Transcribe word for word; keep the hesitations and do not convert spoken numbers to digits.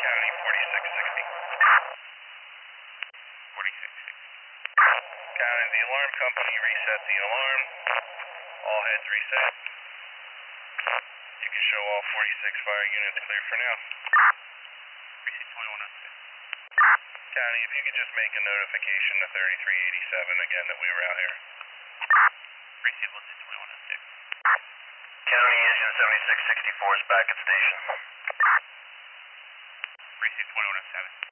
County, forty-six sixty. forty-six sixty. County, the alarm company reset the alarm. All heads reset. You can show all forty-six fire units clear for now. Precinct twenty-one oh six. County, if you could just make a notification to thirty-three eighty-seven again that we were out here. Precinct one twenty-one oh six. County, engine seventy-six sixty-four is back at station. Precinct twenty-one oh seven.